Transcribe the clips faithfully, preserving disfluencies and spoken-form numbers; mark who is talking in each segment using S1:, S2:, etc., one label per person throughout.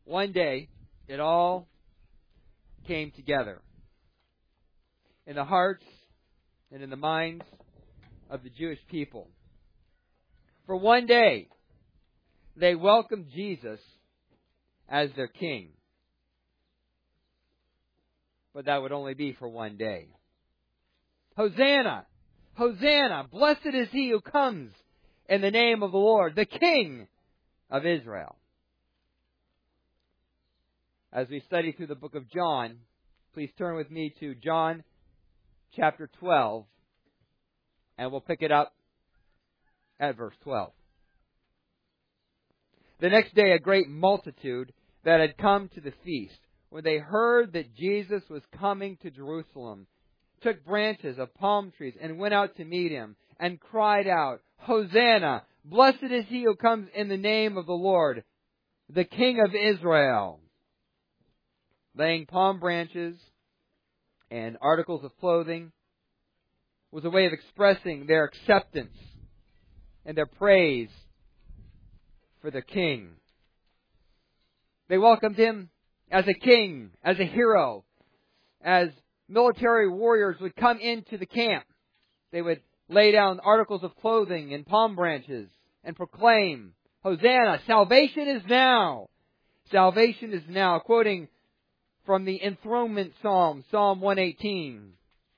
S1: one day, it all came together in the hearts and in the minds of the Jewish people. For one day, they welcomed Jesus as their king. But that would only be for one day. Hosanna! Hosanna! Blessed is he who comes in the name of the Lord, the King of Israel. As we study through the book of John, please turn with me to John chapter twelve, and we'll pick it up at verse twelve. The next day, a great multitude that had come to the feast, when they heard that Jesus was coming to Jerusalem, took branches of palm trees and went out to meet him, and cried out, Hosanna! Blessed is he who comes in the name of the Lord, the King of Israel. Laying palm branches and articles of clothing was a way of expressing their acceptance and their praise for the King. They welcomed him as a king, as a hero, as military warriors would come into the camp. They would lay down articles of clothing and palm branches and proclaim, Hosanna, salvation is now. Salvation is now. Quoting from the enthronement psalm, Psalm one eighteen.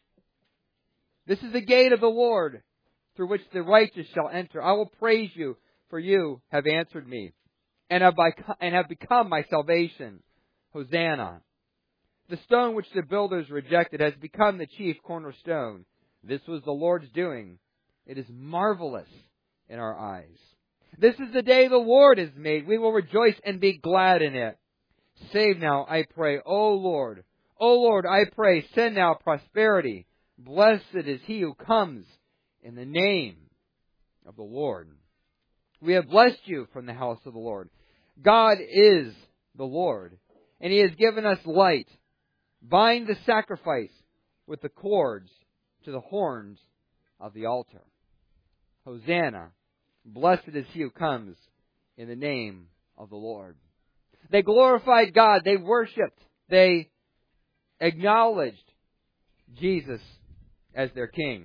S1: This is the gate of the Lord, through which the righteous shall enter. I will praise you, for you have answered me, and have, by, and have become my salvation. Hosanna. The stone which the builders rejected has become the chief cornerstone. This was the Lord's doing. It is marvelous in our eyes. This is the day the Lord has made. We will rejoice and be glad in it. Save now, I pray, O Lord. O Lord, I pray, send now prosperity. Blessed is he who comes in the name of the Lord. We have blessed you from the house of the Lord. God is the Lord, and he has given us light. Bind the sacrifice with the cords to the horns of the altar. Hosanna, blessed is he who comes in the name of the Lord. They glorified God. They worshipped. They acknowledged Jesus as their king.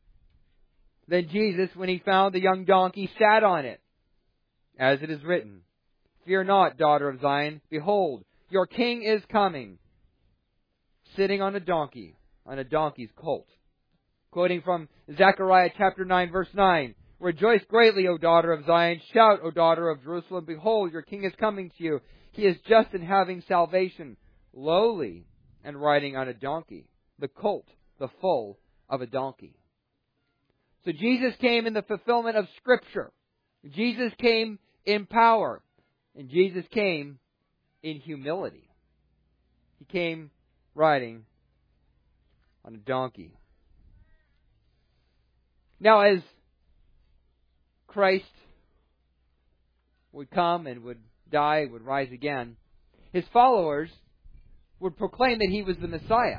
S1: Then Jesus, when he found the young donkey, sat on it, as it is written, Fear not, daughter of Zion. Behold, your king is coming, sitting on a donkey, on a donkey's colt. Quoting from Zechariah chapter nine, verse nine. Rejoice greatly, O daughter of Zion. Shout, O daughter of Jerusalem. Behold, your king is coming to you. He is just and having salvation, lowly and riding on a donkey, the colt, the foal of a donkey. So Jesus came in the fulfillment of Scripture. Jesus came in power. And Jesus came in humility. He came riding on a donkey. Now, as Christ would come and would die, would rise again, his followers would proclaim that he was the Messiah.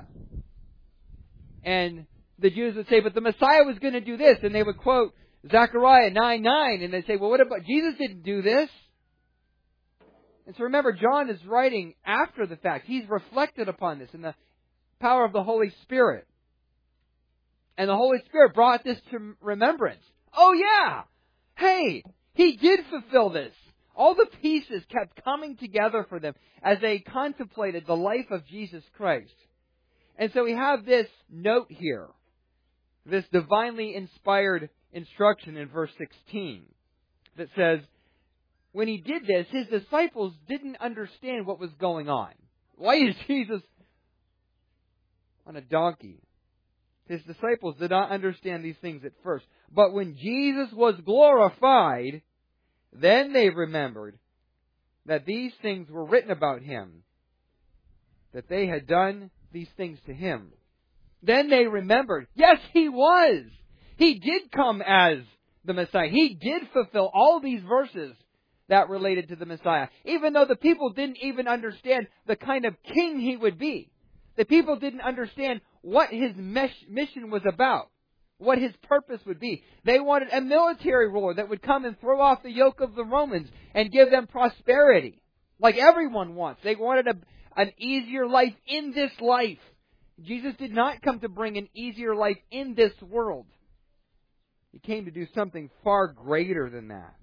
S1: And the Jews would say, but the Messiah was going to do this. And they would quote Zechariah nine nine, and they'd say, well, what about, Jesus didn't do this. And so remember, John is writing after the fact. He's reflected upon this in the power of the Holy Spirit. And the Holy Spirit brought this to remembrance. Oh yeah! Hey, he did fulfill this. All the pieces kept coming together for them as they contemplated the life of Jesus Christ. And so we have this note here, this divinely inspired instruction in verse sixteen that says, when he did this, his disciples didn't understand what was going on. Why is Jesus on a donkey? His disciples did not understand these things at first. But when Jesus was glorified, then they remembered that these things were written about him, that they had done these things to him. Then they remembered, yes, he was. He did come as the Messiah. He did fulfill all these verses that related to the Messiah, even though the people didn't even understand the kind of king he would be. The people didn't understand what his mission was about, what his purpose would be. They wanted a military ruler that would come and throw off the yoke of the Romans and give them prosperity. like everyone wants. They wanted a, an easier life in this life. Jesus did not come to bring an easier life in this world. He came to do something far greater than that.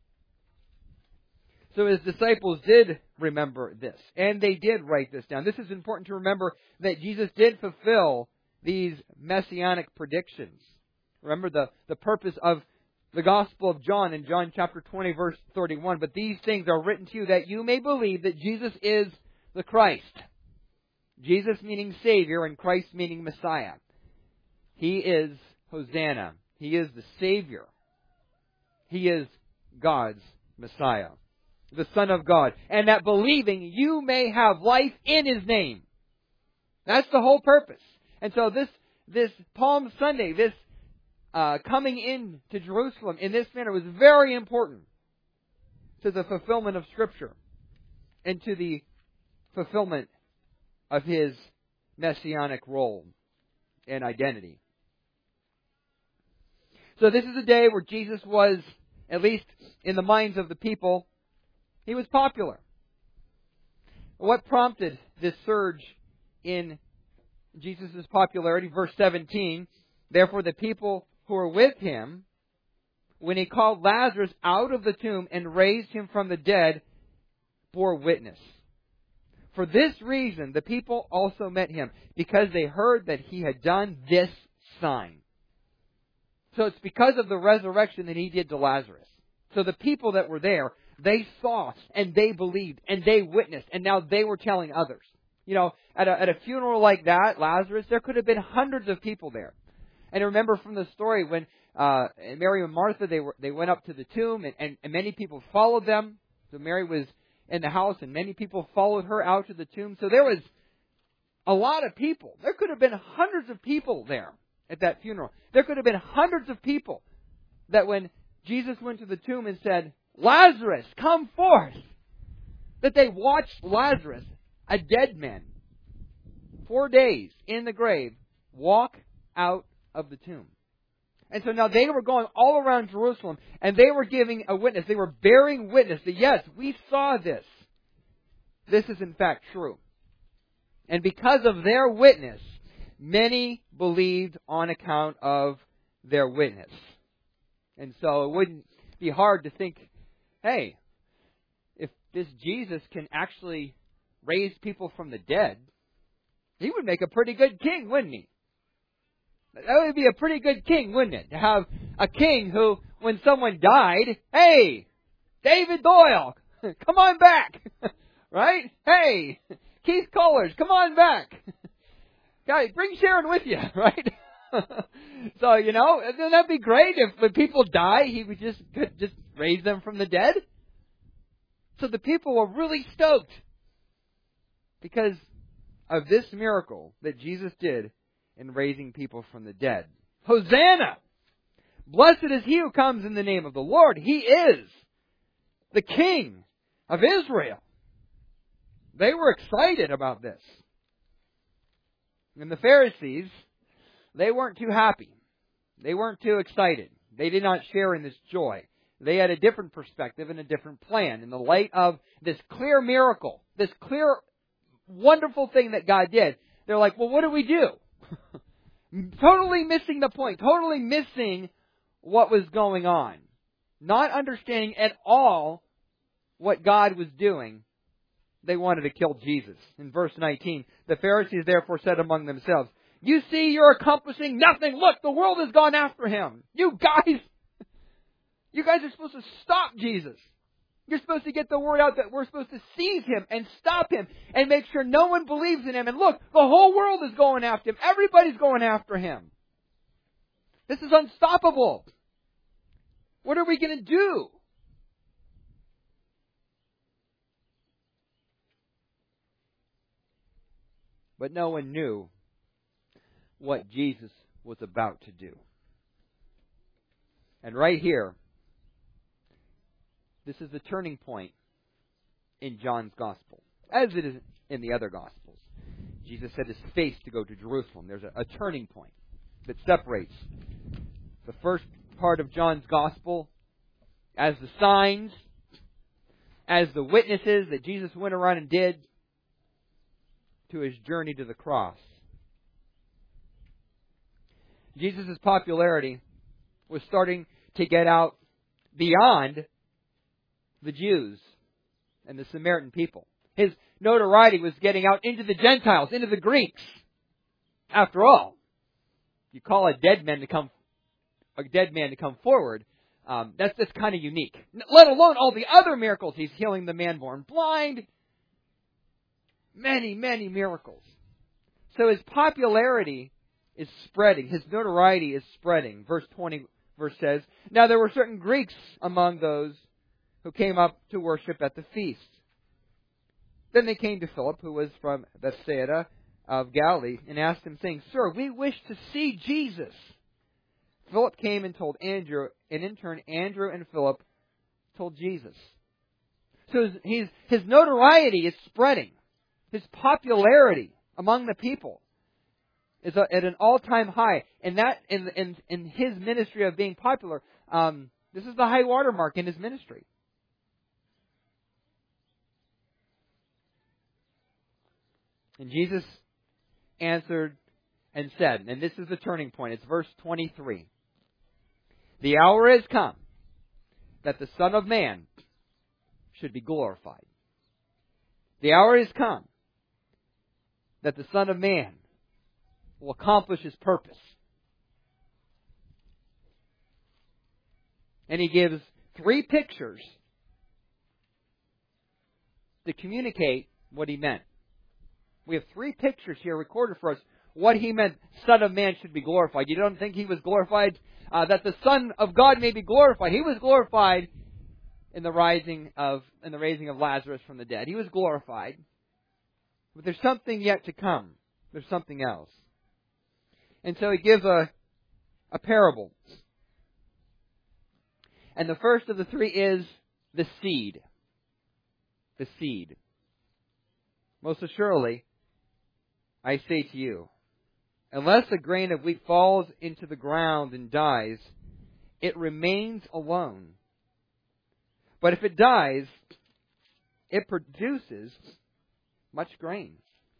S1: So his disciples did remember this, and they did write this down. This is important to remember, that Jesus did fulfill these messianic predictions. Remember the, the purpose of the Gospel of John in John chapter twenty, verse thirty-one. But these things are written to you that you may believe that Jesus is the Christ. Jesus meaning Savior and Christ meaning Messiah. He is Hosanna. He is the Savior. He is God's Messiah, the Son of God. And that believing you may have life in His name. That's the whole purpose. And so this, this Palm Sunday, this uh, coming in to Jerusalem in this manner was very important to the fulfillment of Scripture and to the fulfillment of His messianic role and identity. So this is a day where Jesus was, at least in the minds of the people, He was popular. What prompted this surge in Jesus' popularity? Verse seventeen, therefore the people who were with Him, when He called Lazarus out of the tomb and raised him from the dead, bore witness. For this reason the people also met Him, because they heard that He had done this sign. So it's because of the resurrection that He did to Lazarus. So the people that were there, they saw and they believed and they witnessed, and now they were telling others. You know, at a, at a funeral like that, Lazarus, there could have been hundreds of people there. And remember from the story when uh, Mary and Martha, they were they went up to the tomb, and, and, and many people followed them. So Mary was in the house, and many people followed her out to the tomb. So there was a lot of people. There could have been hundreds of people there at that funeral. There could have been hundreds of people that when Jesus went to the tomb and said, Lazarus, come forth, that they watched Lazarus, a dead man, four days in the grave, walk out of the tomb. And so now they were going all around Jerusalem, and they were giving a witness. They were bearing witness that, yes, we saw this. This is in fact true. And because of their witness, many believed on account of their witness. And so it wouldn't be hard to think, hey, if this Jesus can actually raise people from the dead, He would make a pretty good king, wouldn't He? That would be a pretty good king, wouldn't it? To have a king who, when someone died, hey, David Doyle, come on back. Right? Hey, Keith Collars, come on back. Guys, bring Sharon with you, right? So, you know, wouldn't that be great if when people die, He would just could just raise them from the dead? So the people were really stoked because of this miracle that Jesus did in raising people from the dead. Hosanna! Blessed is He who comes in the name of the Lord. He is the King of Israel. They were excited about this. And the Pharisees, they weren't too happy. They weren't too excited. They did not share in this joy. They had a different perspective and a different plan in the light of this clear miracle, this clear, wonderful thing that God did. They're like, well, what do we do? Totally missing the point, totally missing what was going on. Not understanding at all what God was doing. They wanted to kill Jesus. In verse nineteen, the Pharisees therefore said among themselves, you see, you're accomplishing nothing. Look, the world has gone after Him. You guys, you guys are supposed to stop Jesus. You're supposed to get the word out that we're supposed to seize Him and stop Him and make sure no one believes in Him. And look, the whole world is going after Him. Everybody's going after Him. This is unstoppable. What are we going to do? But no one knew what Jesus was about to do. And right here, this is the turning point in John's Gospel, as it is in the other Gospels. Jesus set His face to go to Jerusalem. There's a, a turning point that separates the first part of John's Gospel as the signs as the witnesses that Jesus went around and did, to his journey to the cross. Jesus' popularity was starting to get out beyond the Jews and the Samaritan people. His notoriety was getting out into the Gentiles, into the Greeks. After all, you call a dead man to come, a dead man to come forward. Um, that's that's kind of unique. Let alone all the other miracles. He's healing the man born blind. Many, many miracles. So his popularity is spreading. His notoriety is spreading. Verse twenty verse says, "Now there were certain Greeks among those who came up to worship at the feast. Then they came to Philip, who was from Bethsaida of Galilee, and asked him, saying, 'Sir, we wish to see Jesus.' Philip came and told Andrew, and in turn Andrew and Philip told Jesus." So his, his, his notoriety is spreading. His popularity among the people is at an all-time high. And that, in, in, in his ministry of being popular, um, this is the high watermark in his ministry. And Jesus answered and said, and this is the turning point, it's verse twenty-three. "The hour has come that the Son of Man should be glorified. The hour has come that the Son of Man will accomplish his purpose." And he gives three pictures to communicate what he meant. We have three pictures here recorded for us what he meant, Son of Man should be glorified. You don't think he was glorified, uh, that the Son of God may be glorified. He was glorified in the rising of, in the raising of Lazarus from the dead. He was glorified. But there's something yet to come. There's something else. And so he gives a, a parable. And the first of the three is the seed. The seed. "Most assuredly, I say to you, unless a grain of wheat falls into the ground and dies, it remains alone. But if it dies, it produces much grain."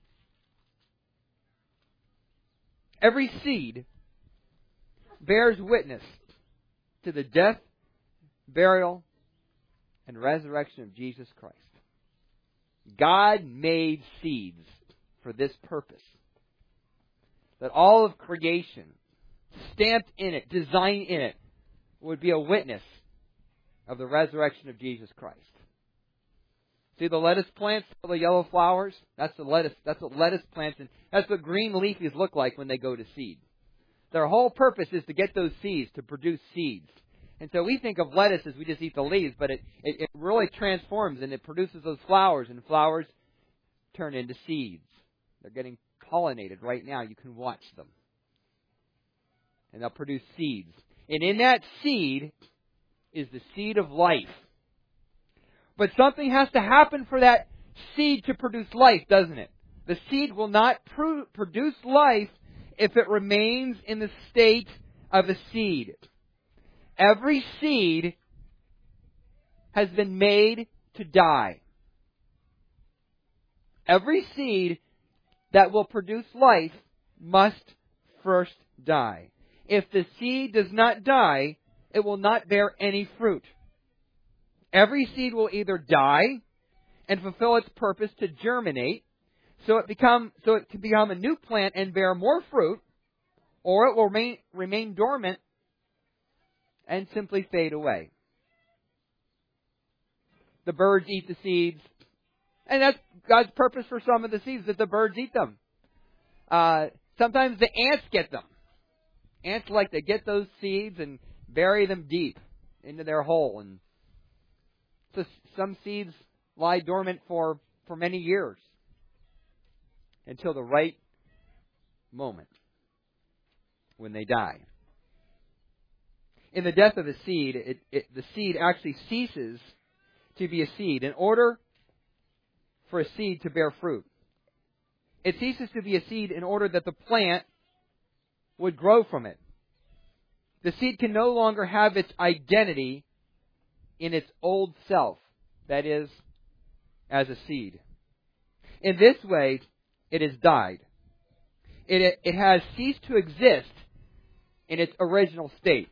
S1: Every seed bears witness to the death, burial, and resurrection of Jesus Christ. God made seeds for this purpose. That all of creation, stamped in it, designed in it, would be a witness of the resurrection of Jesus Christ. See the lettuce plants, the yellow flowers? That's the lettuce. That's what lettuce plants, and that's what green leafies look like when they go to seed. Their whole purpose is to get those seeds, to produce seeds. And so we think of lettuce as we just eat the leaves, but it, it, it really transforms and it produces those flowers, and flowers turn into seeds. They're getting pollinated right now. You can watch them. And they'll produce seeds. And in that seed is the seed of life. But something has to happen for that seed to produce life, doesn't it? The seed will not pr- produce life if it remains in the state of a seed. Every seed has been made to die. Every seed that will produce life must first die. If the seed does not die, it will not bear any fruit. Every seed will either die and fulfill its purpose to germinate, so it become so it can become a new plant and bear more fruit, or it will remain, remain dormant and simply fade away. The birds eat the seeds, and that's God's purpose for some of the seeds, that the birds eat them. Uh, sometimes the ants get them. Ants like to get those seeds and bury them deep into their hole. And so some seeds lie dormant for, for many years until the right moment when they die. In the death of a seed, it, it, the seed actually ceases to be a seed in order for a seed to bear fruit. It ceases to be a seed in order that the plant would grow from it. The seed can no longer have its identity in its old self. that is, as a seed. In this way, it has died. It, it has ceased to exist in its original state.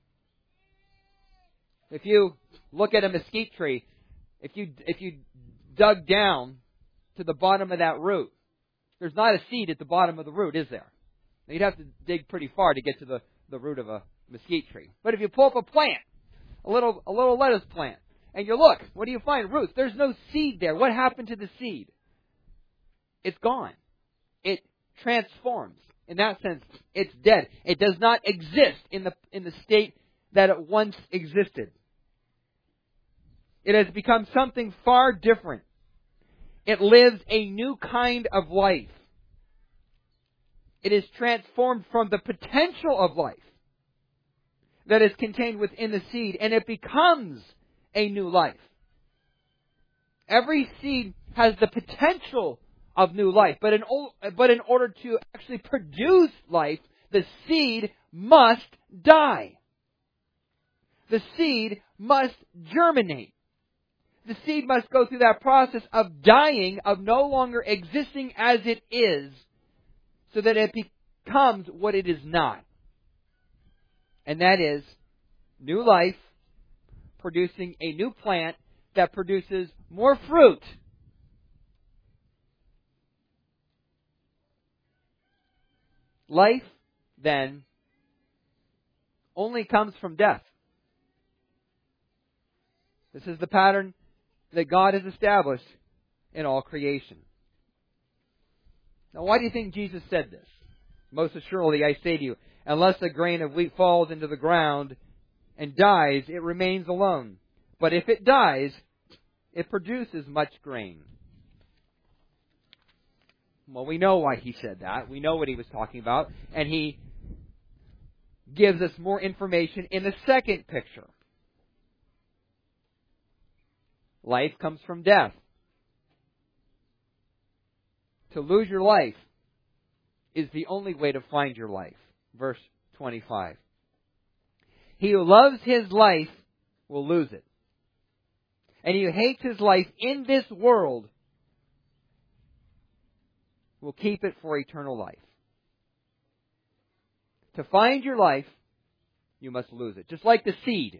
S1: If you look at a mesquite tree, if you if you dug down to the bottom of that root, there's not a seed at the bottom of the root, is there? You'd have to dig pretty far to get to the, the root of a mesquite tree. But if you pull up a plant, a little a little lettuce plant, and you look, what do you find? Roots. There's no seed there. What happened to the seed? It's gone. It transforms. In that sense, it's dead. It does not exist in the in the state that it once existed. It has become something far different. It lives a new kind of life. It is transformed from the potential of life that is contained within the seed, and it becomes a new life. Every seed has the potential of new life, but in, but in order to actually produce life, the seed must die. The seed must germinate. The seed must go through that process of dying, of no longer existing as it is, so that it becomes what it is not. And that is new life, producing a new plant that produces more fruit. Life, then, only comes from death. This is the pattern that God has established in all creation. Now, why do you think Jesus said this? Most assuredly, I say to you, unless a grain of wheat falls into the ground and dies, it remains alone. But if it dies, it produces much grain. Well, we know why he said that. We know what he was talking about. And he gives us more information in the second picture. Life comes from death. To lose your life is the only way to find your life. Verse twenty-five. He who loves his life will lose it. And he who hates his life in this world will keep it for eternal life. To find your life, you must lose it. Just like the seed.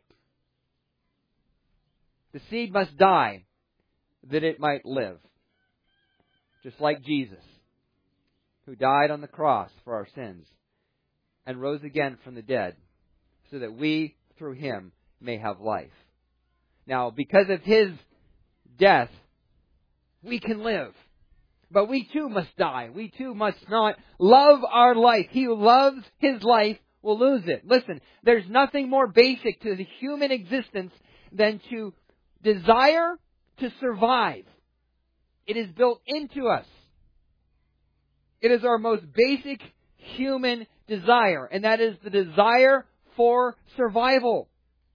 S1: The seed must die that it might live. Just like Jesus, who died on the cross for our sins and rose again from the dead, so that we, through him, may have life. Now, because of his death, we can live. But we too must die. We too must not love our life. He who loves his life will lose it. Listen, there's nothing more basic to the human existence than to desire to survive. It is built into us. It is our most basic human desire, and that is the desire for survival.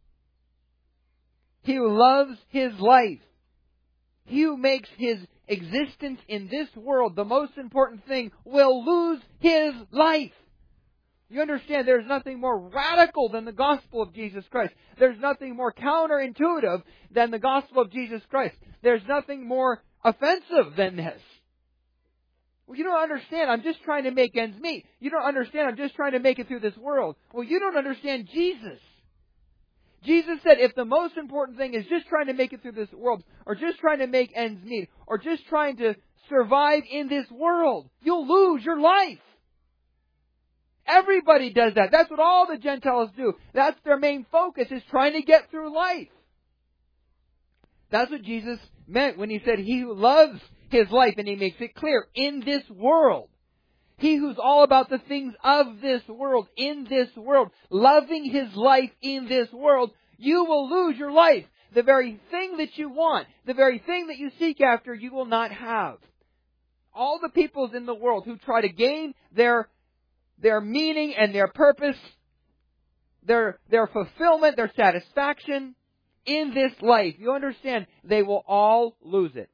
S1: He who loves his life, he who makes his existence in this world the most important thing, will lose his life. You understand, there's nothing more radical than the gospel of Jesus Christ. There's nothing more counterintuitive than the gospel of Jesus Christ. There's nothing more offensive than this. Well, you don't understand. I'm just trying to make ends meet. You don't understand. I'm just trying to make it through this world. Well, you don't understand Jesus. Jesus said if the most important thing is just trying to make it through this world, or just trying to make ends meet, or just trying to survive in this world, you'll lose your life. Everybody does that. That's what all the Gentiles do. That's their main focus, is trying to get through life. That's what Jesus meant when he said, he who loves his life, and he makes it clear, in this world. He who's all about the things of this world, in this world, loving his life in this world, you will lose your life. The very thing that you want, the very thing that you seek after, you will not have. All the peoples in the world who try to gain their, their meaning and their purpose, their, their fulfillment, their satisfaction in this life, you understand, they will all lose it.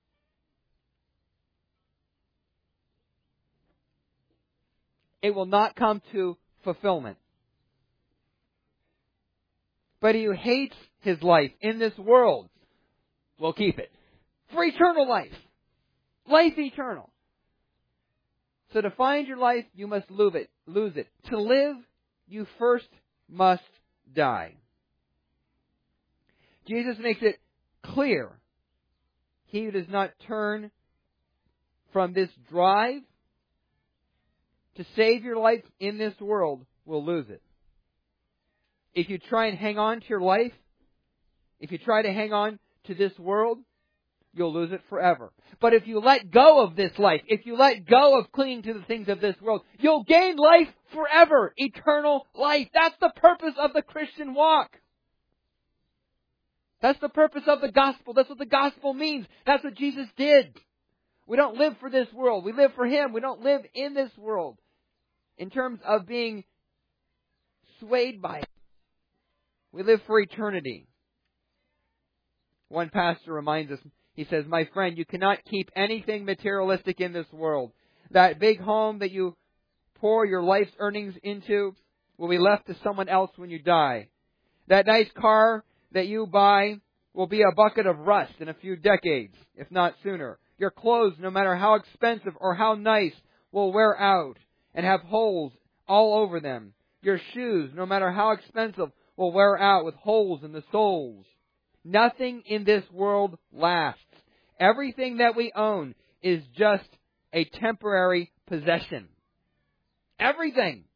S1: It will not come to fulfillment. But he who hates his life in this world will keep it. For eternal life. Life eternal. So to find your life, you must lose it. Lose it. To live, you first must die. Jesus makes it clear. He who does not turn from this drive to save your life in this world will lose it. If you try and hang on to your life, if you try to hang on to this world, you'll lose it forever. But if you let go of this life, if you let go of clinging to the things of this world, you'll gain life forever, eternal life. That's the purpose of the Christian walk. That's the purpose of the gospel. That's what the gospel means. That's what Jesus did. We don't live for this world. We live for Him. We don't live in this world in terms of being swayed by it. We live for eternity. One pastor reminds us, he says, "My friend, you cannot keep anything materialistic in this world. That big home that you pour your life's earnings into will be left to someone else when you die. That nice car that you buy will be a bucket of rust in a few decades, if not sooner. Your clothes, no matter how expensive or how nice, will wear out and have holes all over them. Your shoes, no matter how expensive, will wear out with holes in the soles. Nothing in this world lasts. Everything that we own is just a temporary possession. Everything."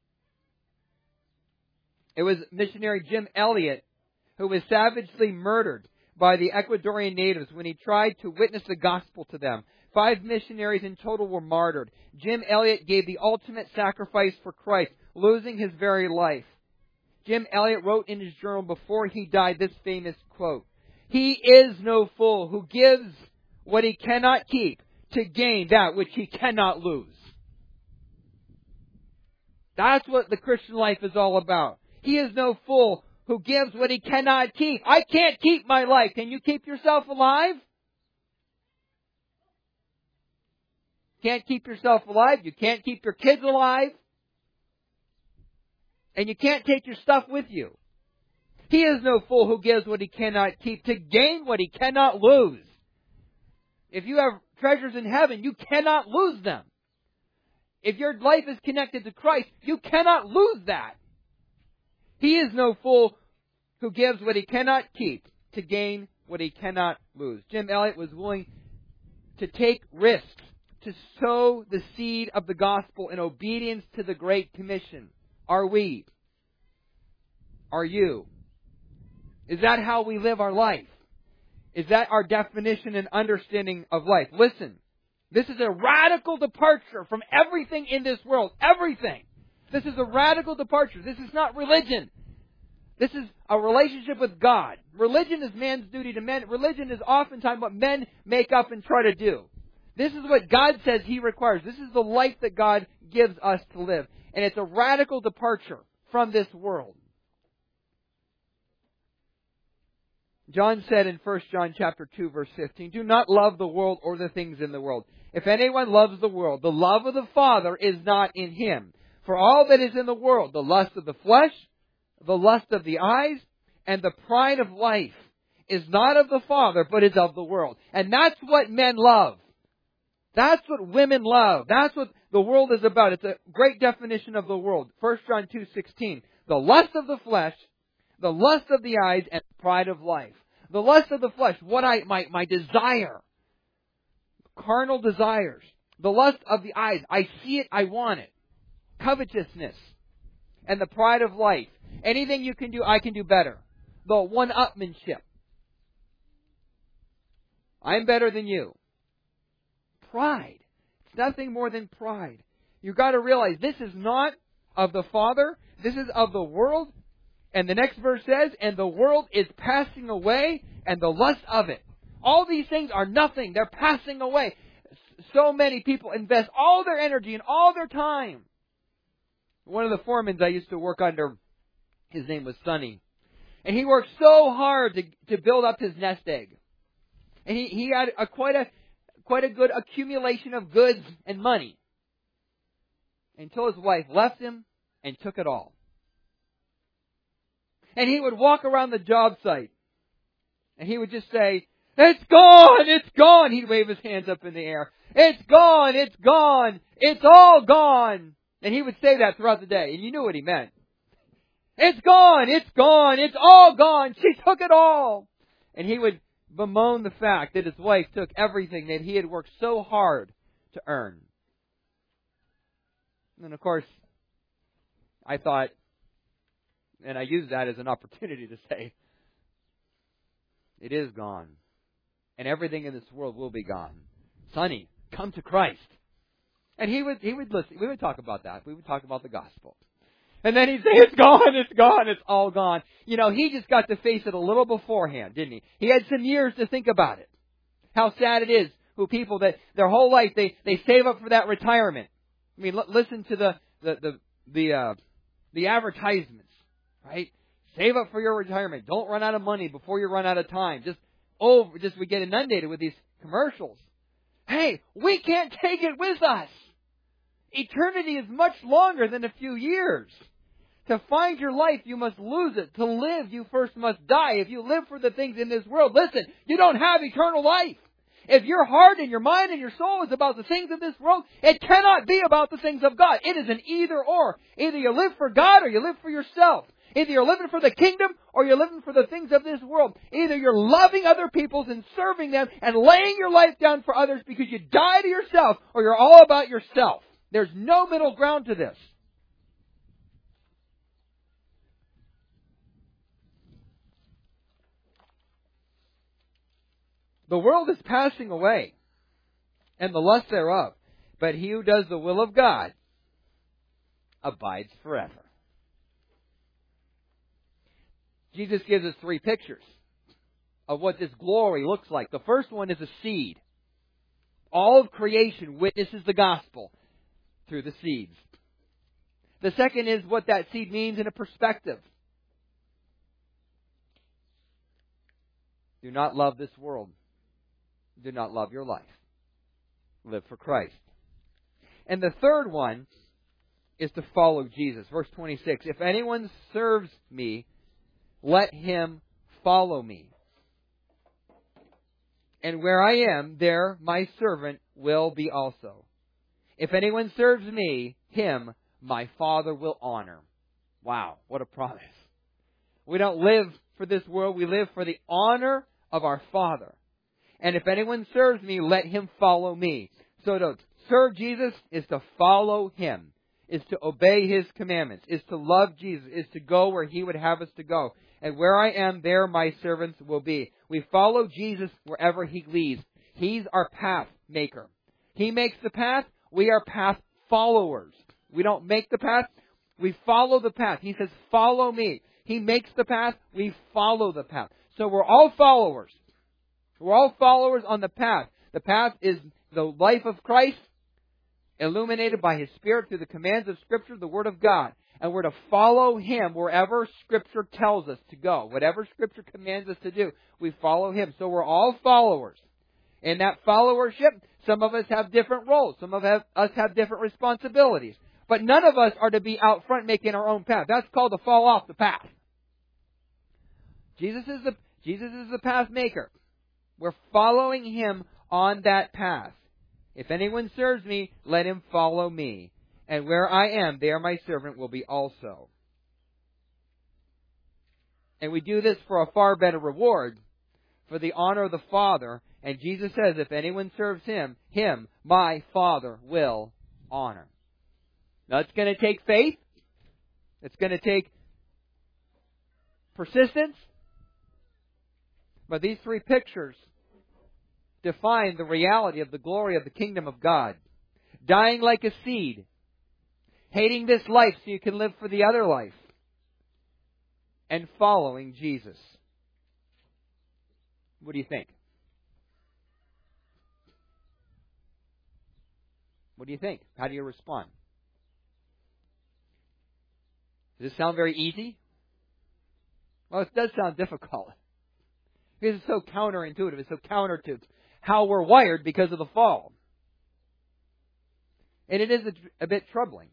S1: It was missionary Jim Elliot who was savagely murdered by the Ecuadorian natives when he tried to witness the gospel to them. Five missionaries in total were martyred. Jim Elliot gave the ultimate sacrifice for Christ, losing his very life. Jim Elliot wrote in his journal before he died this famous quote, "He is no fool who gives what he cannot keep to gain that which he cannot lose." That's what the Christian life is all about. He is no fool who gives what he cannot keep. I can't keep my life. Can you keep yourself alive? Can't keep yourself alive. You can't keep your kids alive. And you can't take your stuff with you. He is no fool who gives what he cannot keep to gain what he cannot lose. If you have treasures in heaven, you cannot lose them. If your life is connected to Christ, you cannot lose that. He is no fool who gives what he cannot keep to gain what he cannot lose. Jim Elliot was willing to take risks to sow the seed of the gospel in obedience to the Great Commission. Are we? Are you? Is that how we live our life? Is that our definition and understanding of life? Listen, this is a radical departure from everything in this world. Everything. This is a radical departure. This is not religion. This is a relationship with God. Religion is man's duty to men. Religion is oftentimes what men make up and try to do. This is what God says He requires. This is the life that God gives us to live. And it's a radical departure from this world. John said in First John chapter two, verse fifteen, "Do not love the world or the things in the world. If anyone loves the world, the love of the Father is not in him. For all that is in the world, the lust of the flesh, the lust of the eyes, and the pride of life, is not of the Father, but is of the world." And that's what men love. That's what women love. That's what the world is about. It's a great definition of the world. First John two sixteen. The lust of the flesh, the lust of the eyes, and the pride of life. The lust of the flesh, what I my, my desire. Carnal desires. The lust of the eyes, I see it, I want it. Covetousness. And the pride of life. Anything you can do, I can do better. The one-upmanship. I'm better than you. Pride. It's nothing more than pride. You've got to realize this is not of the Father. This is of the world. And the next verse says, "And the world is passing away, and the lust of it." All these things are nothing. They're passing away. So many people invest all their energy and all their time. One of the foremen I used to work under, his name was Sonny. And he worked so hard to, to build up his nest egg. And he, he had a, quite a quite a good accumulation of goods and money. Until his wife left him and took it all. And he would walk around the job site. And he would just say, It's gone! It's gone! He'd wave his hands up in the air. It's gone! It's gone! It's all gone! And he would say that throughout the day, and you knew what he meant. It's gone! It's gone! It's all gone! She took it all! And he would bemoan the fact that his wife took everything that he had worked so hard to earn. And of course, I thought, and I used that as an opportunity to say, it is gone. And everything in this world will be gone. Sonny, come to Christ. And he would, he would listen. We would talk about that. We would talk about the gospel. And then he'd say, it's gone, it's gone, it's all gone. You know, he just got to face it a little beforehand, didn't he? He had some years to think about it. How sad it is who people that their whole life, they, they save up for that retirement. I mean, l- listen to the, the, the, the, uh, the advertisements, right? Save up for your retirement. Don't run out of money before you run out of time. Just over, just we get inundated with these commercials. Hey, we can't take it with us. Eternity is much longer than a few years. To find your life, you must lose it. To live, you first must die. If you live for the things in this world, listen, you don't have eternal life. If your heart and your mind and your soul is about the things of this world, it cannot be about the things of God. It is an either or. Either you live for God or you live for yourself. Either you're living for the kingdom or you're living for the things of this world. Either you're loving other people and serving them and laying your life down for others because you die to yourself, or you're all about yourself. There's no middle ground to this. The world is passing away, and the lust thereof, but he who does the will of God abides forever. Jesus gives us three pictures of what this glory looks like. The first one is a seed. All of creation witnesses the gospel through the seeds. The second is what that seed means in a perspective. Do not love this world. Do not love your life. Live for Christ. And the third one is to follow Jesus. Verse twenty-six, if anyone serves me, let him follow me. And where I am, there my servant will be also. If anyone serves me, him my Father will honor. Wow, what a promise. We don't live for this world. We live for the honor of our Father. And if anyone serves me, let him follow me. So to serve Jesus is to follow Him, is to obey His commandments, is to love Jesus, is to go where He would have us to go. And where I am, there my servants will be. We follow Jesus wherever He leads. He's our path maker. He makes the path. We are path followers. We don't make the path. We follow the path. He says, follow me. He makes the path. We follow the path. So we're all followers. We're all followers on the path. The path is the life of Christ, illuminated by His Spirit through the commands of Scripture, the Word of God. And we're to follow Him wherever Scripture tells us to go. Whatever Scripture commands us to do, we follow Him. So we're all followers. In that followership, some of us have different roles. Some of us have different responsibilities. But none of us are to be out front making our own path. That's called to fall off the path. Jesus is the, Jesus is the path maker. We're following Him on that path. If anyone serves me, let him follow me. And where I am, there my servant will be also. And we do this for a far better reward, for the honor of the Father. And Jesus says, if anyone serves Him, Him, my Father will honor. Now it's going to take faith. It's going to take persistence. But these three pictures define the reality of the glory of the kingdom of God. Dying like a seed. Hating this life so you can live for the other life. And following Jesus. What do you think? What do you think? How do you respond? Does this sound very easy? Well, it does sound difficult. Because it's so counterintuitive. It's so counter to how we're wired because of the fall. And it is a, a bit troubling.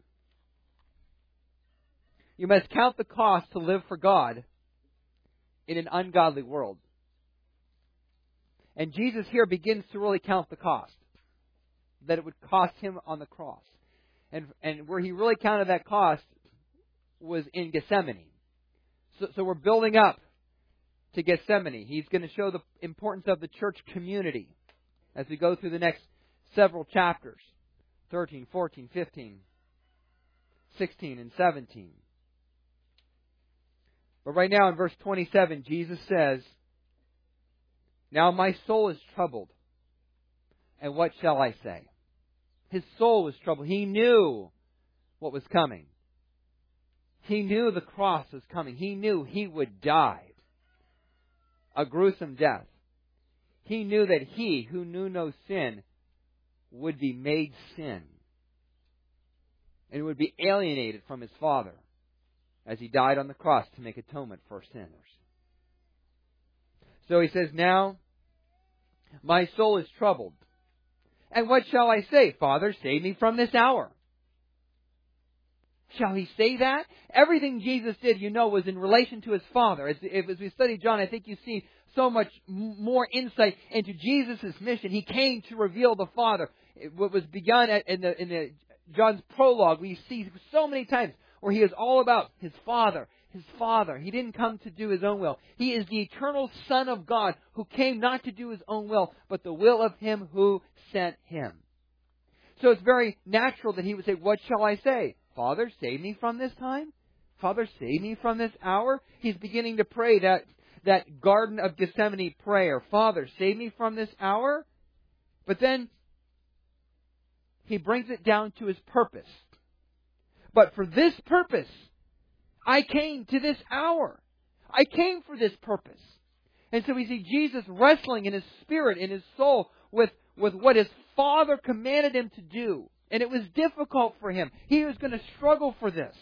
S1: You must count the cost to live for God in an ungodly world. And Jesus here begins to really count the cost that it would cost Him on the cross. And, and where He really counted that cost was in Gethsemane. So, so we're building up to Gethsemane. He's going to show the importance of the church community as we go through the next several chapters. thirteen, fourteen, fifteen, sixteen, and seventeen. But right now in verse twenty-seven, Jesus says, "Now my soul is troubled, and what shall I say?" His soul was troubled. He knew what was coming. He knew the cross was coming. He knew He would die a gruesome death. He knew that He, who knew no sin, would be made sin and would be alienated from His Father as He died on the cross to make atonement for sinners. So He says, "Now my soul is troubled. And what shall I say? Father, save me from this hour." Shall He say that? Everything Jesus did, you know, was in relation to His Father. As, as we study John, I think you see so much more insight into Jesus' mission. He came to reveal the Father. What was begun in the, in the John's prologue, we see so many times where He is all about His Father. His Father. He didn't come to do His own will. He is the eternal Son of God who came not to do His own will, but the will of Him who sent Him. So it's very natural that He would say, "What shall I say? Father, save me from this time? Father, save me from this hour?" He's beginning to pray that, that Garden of Gethsemane prayer. "Father, save me from this hour?" But then He brings it down to His purpose. "But for this purpose, I came to this hour. I came for this purpose." And so we see Jesus wrestling in His spirit, in His soul, with, with what His Father commanded Him to do. And it was difficult for Him. He was going to struggle for this.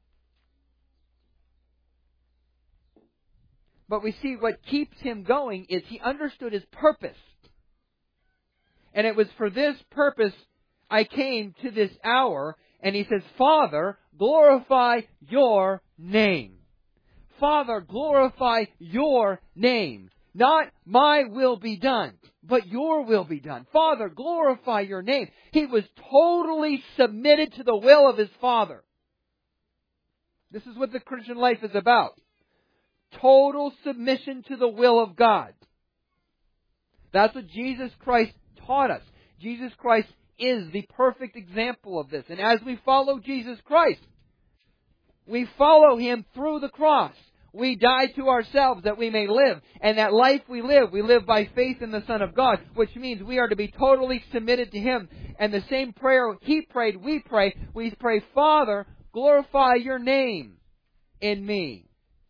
S1: But we see what keeps Him going is He understood His purpose. And it was for this purpose I came to this hour. And He says, "Father, glorify your name." Father, glorify your name. Not my will be done, but your will be done. Father, glorify your name. He was totally submitted to the will of His Father. This is what the Christian life is about. Total submission to the will of God. That's what Jesus Christ taught us. Jesus Christ is the perfect example of this. And as we follow Jesus Christ, we follow Him through the cross. We die to ourselves that we may live. And that life we live, we live by faith in the Son of God, which means we are to be totally submitted to Him. And the same prayer He prayed, we pray. We pray, "Father, glorify your name in me."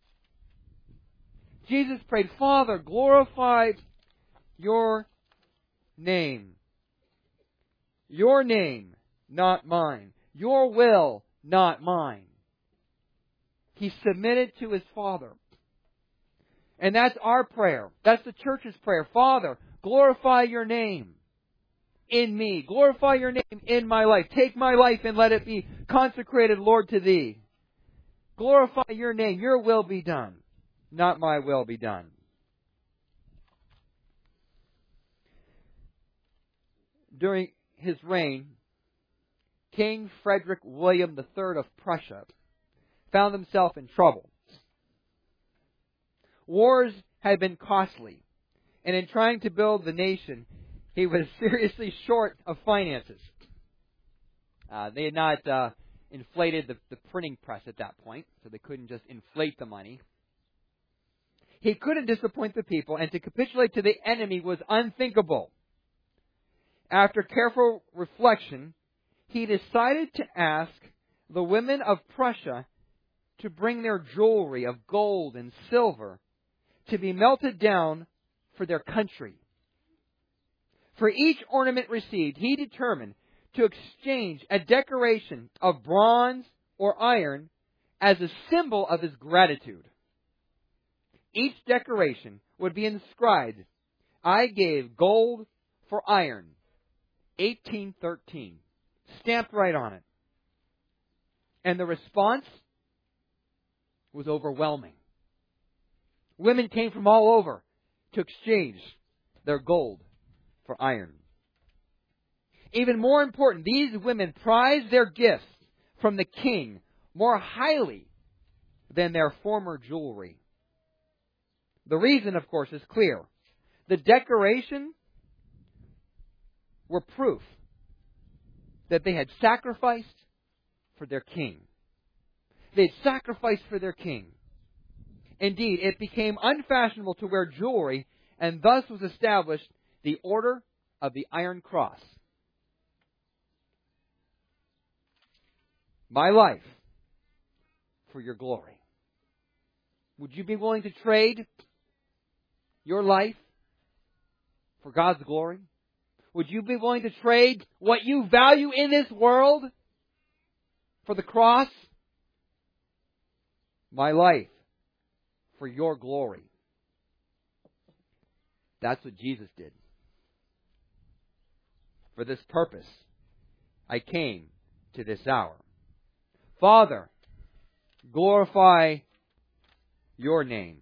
S1: Jesus prayed, "Father, glorify your name. Your name, not mine. Your will, not mine." He submitted to His Father. And that's our prayer. That's the church's prayer. "Father, glorify your name in me. Glorify your name in my life. Take my life and let it be consecrated, Lord, to Thee. Glorify your name. Your will be done, not my will be done." During his reign, King Frederick William the Third of Prussia found himself in trouble. Wars had been costly, and in trying to build the nation, he was seriously short of finances. Uh, they had not uh, inflated the, the printing press at that point, so they couldn't just inflate the money. He couldn't disappoint the people, and to capitulate to the enemy was unthinkable. After careful reflection, he decided to ask the women of Prussia to bring their jewelry of gold and silver to be melted down for their country. For each ornament received, he determined to exchange a decoration of bronze or iron as a symbol of his gratitude. Each decoration would be inscribed, "I gave gold for iron, eighteen thirteen, stamped right on it. And the response was overwhelming. Women came from all over to exchange their gold for iron. Even more important, these women prized their gifts from the king more highly than their former jewelry. The reason, of course, is clear. The decoration were proof that they had sacrificed for their king. They had sacrificed for their king. Indeed, it became unfashionable to wear jewelry, and thus was established the Order of the Iron Cross. My life for your glory. Would you be willing to trade your life for God's glory? Would you be willing to trade what you value in this world for the cross? My life for your glory. That's what Jesus did. For this purpose, I came to this hour. Father, glorify your name.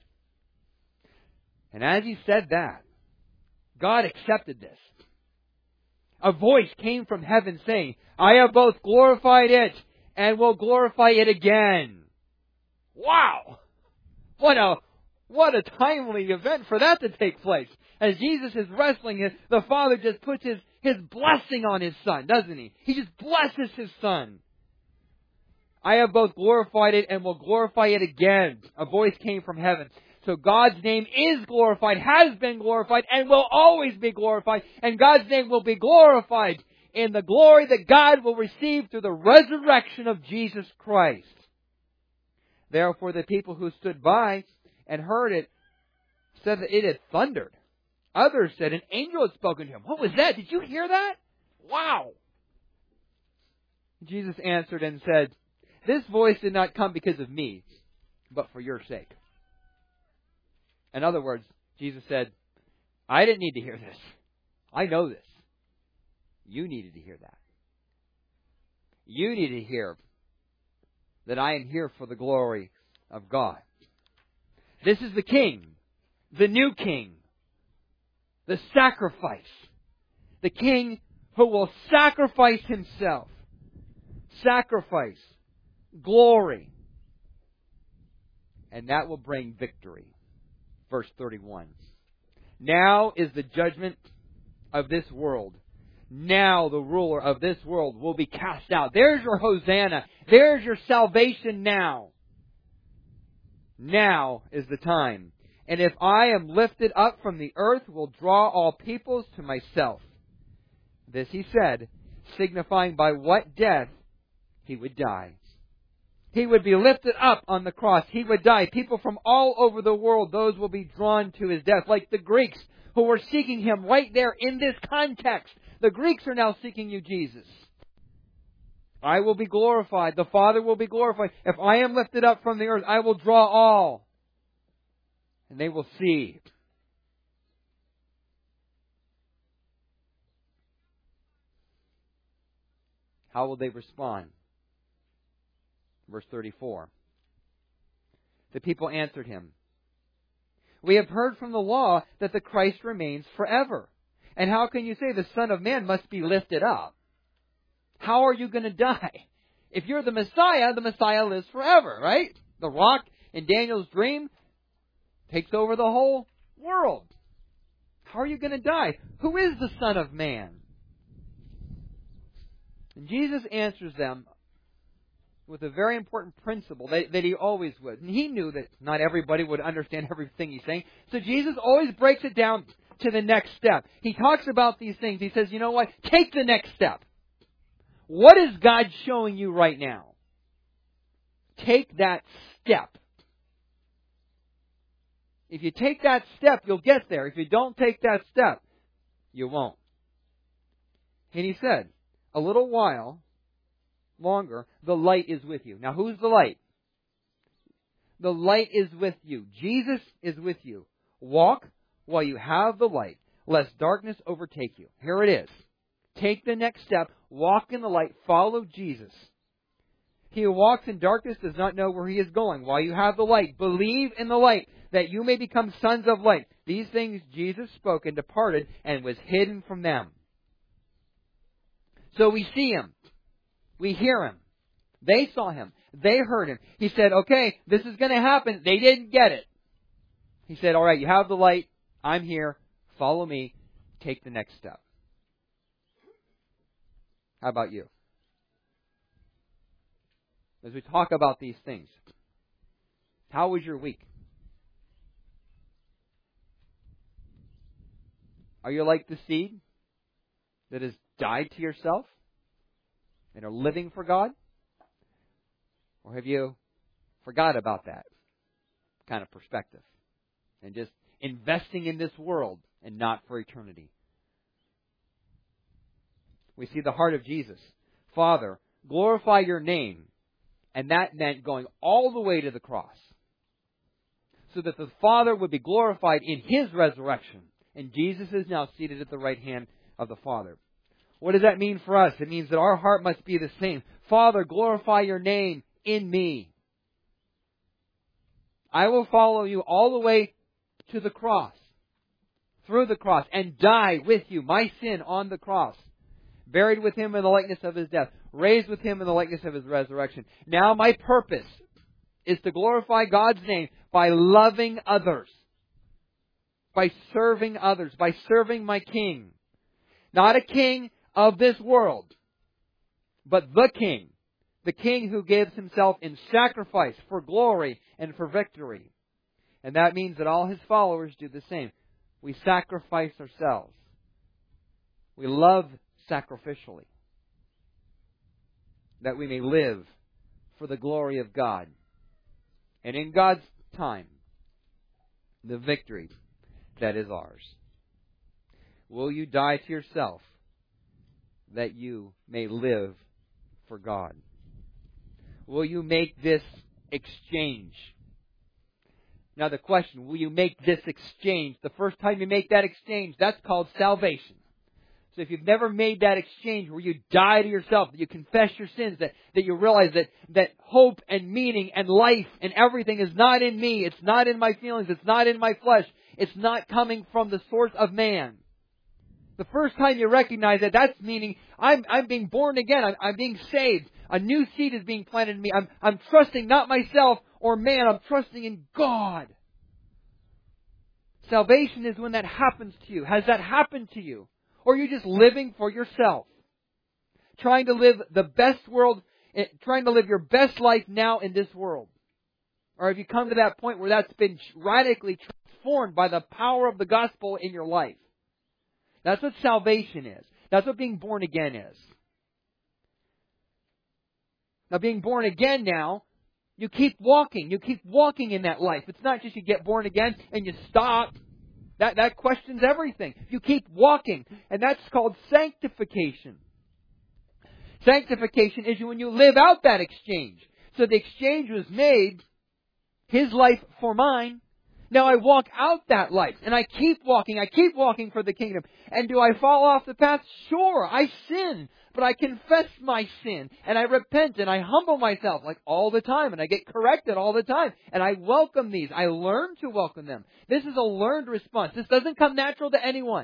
S1: And as he said that, God accepted this. A voice came from heaven saying, I have both glorified it and will glorify it again. Wow! What a, what a timely event for that to take place. As Jesus is wrestling, the Father just puts his, his blessing on his Son, doesn't he? He just blesses his Son. I have both glorified it and will glorify it again. A voice came from heaven. So God's name is glorified, has been glorified, and will always be glorified. And God's name will be glorified in the glory that God will receive through the resurrection of Jesus Christ. Therefore, the people who stood by and heard it said that it had thundered. Others said an angel had spoken to him. What was that? Did you hear that? Wow! Jesus answered and said, this voice did not come because of me, but for your sake. In other words, Jesus said, I didn't need to hear this. I know this. You needed to hear that. You need to hear that I am here for the glory of God. This is the King, the new King, the sacrifice, the King who will sacrifice himself, sacrifice, glory, and that will bring victory. Verse thirty-one. Now is the judgment of this world. Now the ruler of this world will be cast out. There's your Hosanna. There's your salvation now. Now is the time. And if I am lifted up from the earth, will draw all peoples to myself. This he said, signifying by what death he would die. He would be lifted up on the cross. He would die. People from all over the world, those will be drawn to his death. Like the Greeks who were seeking him right there in this context. The Greeks are now seeking you, Jesus. I will be glorified. The Father will be glorified. If I am lifted up from the earth, I will draw all. And they will see. How will they respond? Verse thirty-four. The people answered him, we have heard from the law that the Christ remains forever. And how can you say the Son of Man must be lifted up? How are you going to die? If you're the Messiah, the Messiah lives forever, right? The rock in Daniel's dream takes over the whole world. How are you going to die? Who is the Son of Man? And Jesus answers them with a very important principle that, that he always would. And he knew that not everybody would understand everything he's saying. So Jesus always breaks it down to the next step. He talks about these things. He says, you know what? Take the next step. What is God showing you right now? Take that step. If you take that step, you'll get there. If you don't take that step, you won't. And he said, a little while longer, the light is with you. Now, who's the light? The light is with you. Jesus is with you. Walk while you have the light, lest darkness overtake you. Here it is. Take the next step. Walk in the light. Follow Jesus. He who walks in darkness does not know where he is going. While you have the light, believe in the light, that you may become sons of light. These things Jesus spoke and departed and was hidden from them. So we see him. We hear him. They saw him. They heard him. He said, okay, this is going to happen. They didn't get it. He said, all right, you have the light. I'm here. Follow me. Take the next step. How about you? As we talk about these things, how was your week? Are you like the seed that has died to yourself and are living for God? Or have you forgot about that kind of perspective and just investing in this world and not for eternity? We see the heart of Jesus. Father, glorify your name. And that meant going all the way to the cross, so that the Father would be glorified in His resurrection. And Jesus is now seated at the right hand of the Father. What does that mean for us? It means that our heart must be the same. Father, glorify your name in me. I will follow you all the way to the cross, through the cross, and die with you, my sin on the cross. Buried with Him in the likeness of His death. Raised with Him in the likeness of His resurrection. Now my purpose is to glorify God's name by loving others. By serving others. By serving my King. Not a king of this world, but the King. The King who gives Himself in sacrifice for glory and for victory. And that means that all His followers do the same. We sacrifice ourselves. We love sacrificially, that we may live for the glory of God. And in God's time, the victory that is ours. Will you die to yourself that you may live for God? Will you make this exchange? Now the question, will you make this exchange? The first time you make that exchange, that's called salvation. So if you've never made that exchange where you die to yourself, that you confess your sins, that, that you realize that, that hope and meaning and life and everything is not in me, it's not in my feelings, it's not in my flesh, it's not coming from the source of man. The first time you recognize that, that's meaning I'm, I'm being born again, I'm, I'm being saved, a new seed is being planted in me, I'm, I'm trusting not myself or man, I'm trusting in God. Salvation is when that happens to you. Has that happened to you? Or are you just living for yourself? Trying to live the best world, trying to live your best life now in this world? Or have you come to that point where that's been radically transformed by the power of the gospel in your life? That's what salvation is. That's what being born again is. Now being born again now, you keep walking. You keep walking in that life. It's not just you get born again and you stop. That, that questions everything. You keep walking. And that's called sanctification. Sanctification is when you live out that exchange. So the exchange was made, His life for mine. Now I walk out that life. And I keep walking. I keep walking for the kingdom. And do I fall off the path? Sure, I sin. But I confess my sin. And I repent. And I humble myself like all the time. And I get corrected all the time. And I welcome these. I learn to welcome them. This is a learned response. This doesn't come natural to anyone.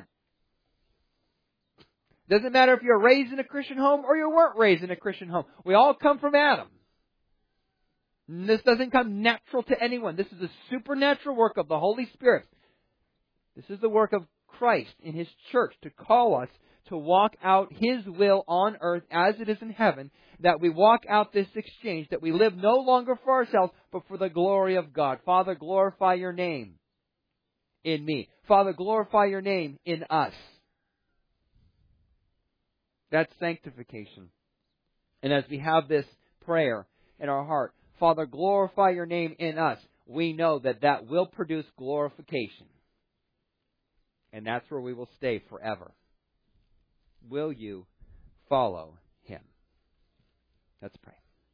S1: Doesn't matter if you're raised in a Christian home or you weren't raised in a Christian home. We all come from Adam. And this doesn't come natural to anyone. This is a supernatural work of the Holy Spirit. This is the work of Christ in His church to call us to walk out His will on earth as it is in heaven, that we walk out this exchange, that we live no longer for ourselves, but for the glory of God. Father, glorify your name in me. Father, glorify your name in us. That's sanctification. And as we have this prayer in our heart, Father, glorify your name in us, we know that that will produce glorification. And that's where we will stay forever. Will you follow Him? Let's pray.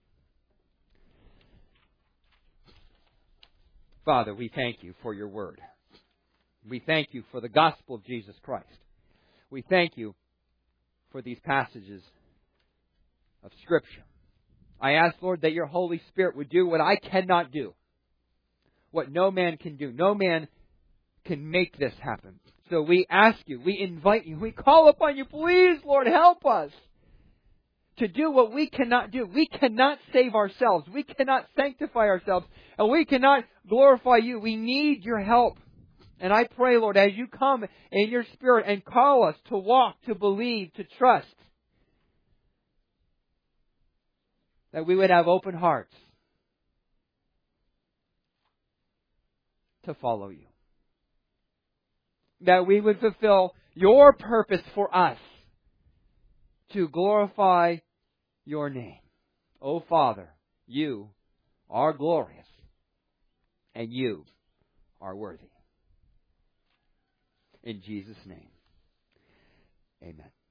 S1: Father, we thank you for your word. We thank you for the gospel of Jesus Christ. We thank you for these passages of Scripture. I ask, Lord, that your Holy Spirit would do what I cannot do. What no man can do. No man can make this happen. So we ask you, we invite you, we call upon you, please, Lord, help us to do what we cannot do. We cannot save ourselves. We cannot sanctify ourselves. And we cannot glorify you. We need your help. And I pray, Lord, as you come in your Spirit and call us to walk, to believe, to trust, that we would have open hearts to follow you. That we would fulfill your purpose for us to glorify your name. O Father, you are glorious and you are worthy. In Jesus' name, amen.